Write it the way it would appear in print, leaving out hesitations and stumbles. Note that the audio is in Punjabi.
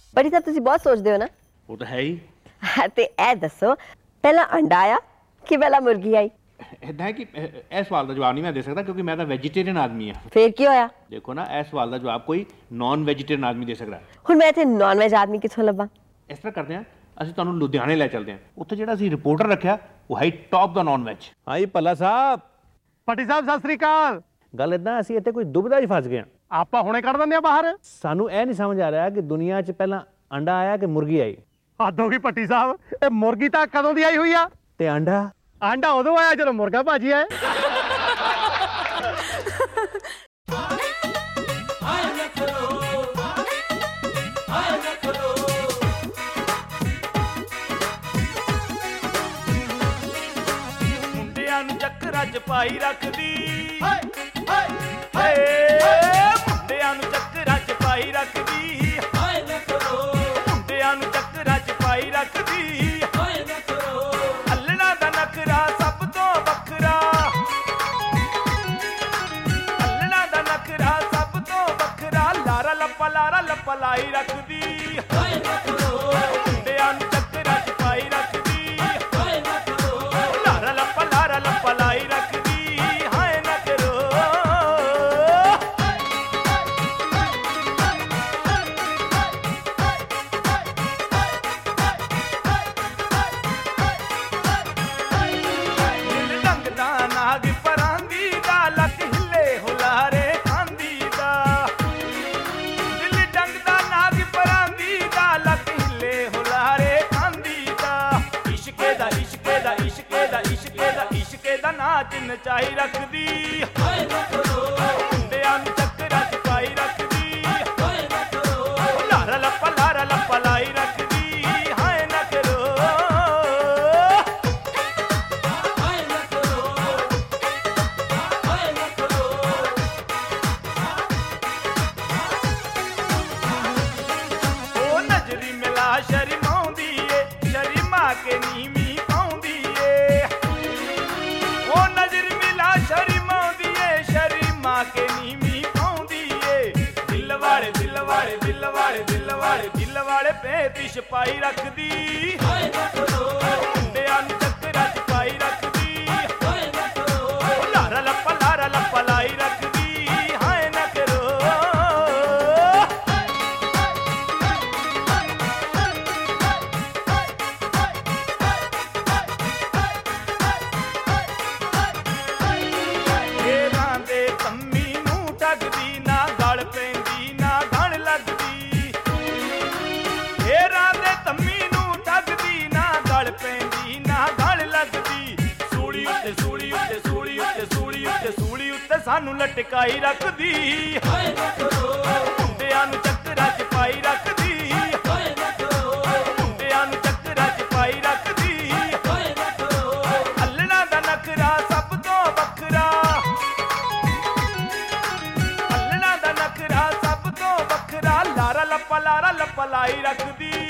बड़ी साहब तुसी बहुत सोचते हो ना। वो तो है ही। ते ए दसो पहला अंडा आया कि पहला मुर्गी आई? इदां है कि इस सवाल का जवाब नहीं मैं दे सकता क्योंकि मैं तो वेजिटेरियन आदमी हाँ। फिर की होया? देखो ना इस सवाल का जवाब कोई नॉन वेजिटेरियन आदमी दे सकता है। हुण मैं इत्थे नॉन वेज आदमी किथों लब्बां? इस तरह करते हैं ਅਸੀਂ ਤੁਹਾਨੂੰ ਲੁਧਿਆਣੇ ਲੈ ਚੱਲਦੇ ਹਾਂ। ਉੱਥੇ ਜਿਹੜਾ ਅਸੀਂ ਰਿਪੋਰਟਰ ਰੱਖਿਆ ਉਹ ਹੈ ਟੌਪ ਦਾ ਨੌਨ ਵੈਜ। ਹਾਂ ਜੀ ਭੱਲਾ ਸਾਹਿਬ। ਪੱਟੀ ਸਾਹਿਬ ਸਤਿ ਸ੍ਰੀ ਅਕਾਲ। ਗੱਲ ਇਦਾਂ ਅਸੀਂ ਇੱਥੇ ਕੋਈ ਦੁਬਿਧਾ 'ਚ ਫਸ ਗਏ ਹਾਂ। ਆਪਾਂ ਹੁਣੇ ਕੱਢ ਦਿੰਦੇ ਆ ਬਾਹਰ। ਸਾਨੂੰ ਇਹ ਨਹੀਂ ਸਮਝ ਆ ਰਿਹਾ ਕਿ ਦੁਨੀਆ 'ਚ ਪਹਿਲਾਂ ਅੰਡਾ ਆਇਆ ਕਿ ਮੁਰਗੀ ਆਈ। ਹੱਦ ਹੋ ਗਈ ਪੱਟੀ ਸਾਹਿਬ, ਇਹ ਮੁਰਗੀ ਤਾਂ ਕਦੋਂ ਦੀ ਆਈ ਹੋਈ ਆ ਤੇ ਆਂਡਾ ਉਦੋਂ ਆਇਆ ਜਦੋਂ ਮੁਰਗਾ ਭਾਜੀ ਆਏ। ਚੱਕਰਾਂ ਚ ਪਾਈ ਰੱਖਦੀ ਮੁੰਡਿਆਂ ਨੂੰ ਚੱਕਰਾਂ ਚ ਪਾਈ ਰੱਖਦੀ ਮੁੰਡਿਆਂ ਨੂੰ ਚੱਕਰਾਂ ਚ ਪਾਈ ਰੱਖਦੀ ਅੱਲਣਾ ਦਾ ਨਖਰਾ ਸਭ ਤੋਂ ਵੱਖਰਾ ਅੱਲਣਾ ਦਾ ਨਖਰਾ ਸਭ ਤੋਂ ਵੱਖਰਾ ਲਾਰਾ ਲੱਪਾ ਲਾਈ ਰੱਖਦੀ ਮੁੰਡਿਆਂ ਨੂੰ ਚੱਕਰਾਂ ਚ ਪਾਈ ਰੱਖਦੀ ਪਲਾਈ ਰੱਖਦੀ ਹਾਏ ਨਾ ਕਰੋ ਦਿਲ ਡੰਗ ਦਾ ਨਾਗ ਪਰਾਂਦੀ ਦਾ ਲੱਕ ਹਿੱਲੇ ਹੁਲਾਰੇ ਖਾਂਦੀ ਦਾ ਦਿਲ ਡੰਗ ਦਾ ਨਾਗ ਪਰਾਂਦੀ ਦਾ ਲੱਕ ਹਿੱਲੇ ਹੁਲਾਰੇ ਖਾਂਦੀ ਦਾ ਇਸ਼ਕੇ ਦਾ ਇਸ਼ਕੇ ਦਾ ਇਸ਼ਕੇ ਦਾ ਇਸ਼ਕੇ ਦਾ ਇਸ਼ਕੇ ਦਾ ਨਾਚ ਨਚਾਈ ਰੱਖਦੀ ਮੁੰਡਿਆਂ ਨੂੰ ਚੱਕਰਾਂ ਚ ਪਾਈ ਰੱਖਦੀ ਲਾਰਾ ਲੱਪਾ ਲਾਈ ਰੱਖਦੀ ਹਾਏ ਨਾ ਕਰੋ ਉਹ ਨਜ਼ਰੀ ਮਿਲਾ ਸ਼ਰਮਾਉਂਦੀ ਏ ਸ਼ਰਮਾ ਕੇ ਨੀਵੀਂ ਪਾਉਂਦੀ ਏ ਉਹ ਨਜ਼ਰ ਮਿਲਾ ਸ਼ਰਮਾਉਂਦੀ ਏ ਸ਼ਰਮਾ ਕੇ ਨੀਵੀਂ ਪਾਉਂਦੀ ਏ ਦਿਲ ਵਾਲੇ ਦਿਲ ਵਾਲੇ ਦਿਲ ਵਾਲੇ ਦਿਲ ਵਾਲੇ ਦਿਲ ਵਾਲੇ ਪੇਤੀ ਛਪਾਈ ਰੱਖਦੀ ਮੁੰਡਿਆਂ ਨੂੰ ਚੱਕਰਾਂ ਚ ਪਾਈ ਰੱਖਦੀ ਲਾਰਾ ਲੱਪਾ ਲਾਈ ਰੱਖਦੀ ਹਾਏ ਨਾ ਕਰੋ ਏਰਾਂ ਦੇ ਕੰਮੀ ਨੂੰ ਠੱਗਦੀ ਨਾ ਗਲ ਪੈਂਦੀ ਨਾ ਗਣ ਲੱਗਦੀ ਏਰਾਂ ਦੇ ਤੰਮੀ ਨੂੰ ਠੱਗਦੀ ਨਾ ਗਲ ਪੈਂਦੀ ਨਾ ਗਲ ਲੱਗਦੀ ਸੂਲੀ ਉੱਤੇ ਸੂਲੀ ਉੱਤੇ ਸੂਲੀ ਉੱਤੇ ਸੂਲੀ ਉੱਤੇ ਸੂਲੀ ਉੱਤੇ ਸਾਨੂੰ ਲਟਕਾਈ ਰੱਖਦੀ ਮੁੰਡਿਆਂ ਨੂੰ ਚੱਕਰਾਂ ਚ ਪਾਈ ਰੱਖਦੀ ਮੁੰਡਿਆਂ ਨੂੰ ਚੱਕਰਾਂ ਚ ਪਾਈ ਰੱਖਦੀ ਅੱਲਣਾ ਦਾ ਨਖਰਾ ਸਭ ਤੋਂ ਵੱਖਰਾ ਅੱਲਣਾ ਦਾ ਨਖਰਾ ਸਭ ਤੋਂ ਵੱਖਰਾ ਲਾਰਾ ਲੱਪਾ ਲਾਈ ਰੱਖਦੀ